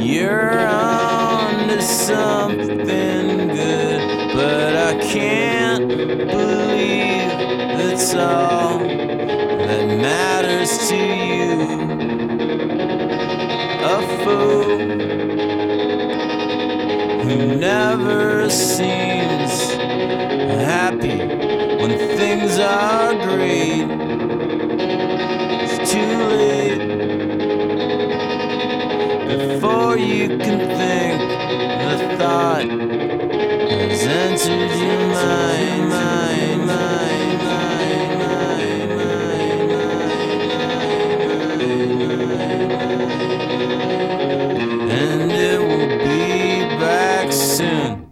You're on to something good, but I can't believe that's all that matters to you. A fool who never seems happy when things are great. It's too late before you can think the thought has entered your